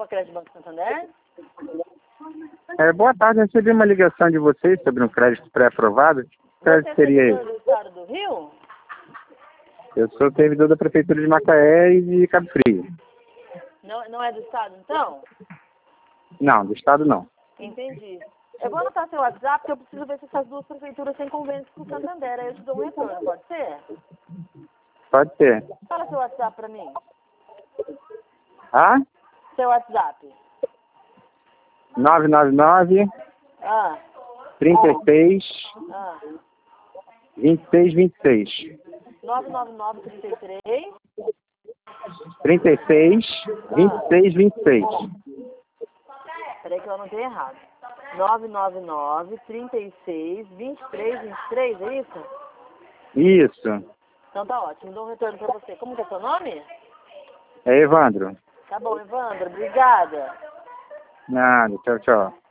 para a creche Banco Santander? Boa tarde, eu recebi uma ligação de vocês sobre um crédito pré-aprovado. Que crédito Você é seria servidor esse? do Estado do Rio? Eu sou servidor da Prefeitura de Macaé e de Cabo Frio. Não é do Estado, então? Não, do Estado não. Entendi. Eu vou anotar seu WhatsApp, porque eu preciso ver se essas duas prefeituras têm convênios com o Santander. Aí eu te dou um retorno, pode ser? Pode ser. Fala seu WhatsApp para mim. Ah? Seu WhatsApp. 999 Ah, 36 ah. 26 26. 999-33. 36 26 26. Peraí que eu anotei errado. 999-36-23-23, é isso? Isso. Então tá ótimo, dou um retorno pra você. Como que é seu nome? É Evandro. Tá bom, Evandro, obrigada. Nada, tchau, tchau.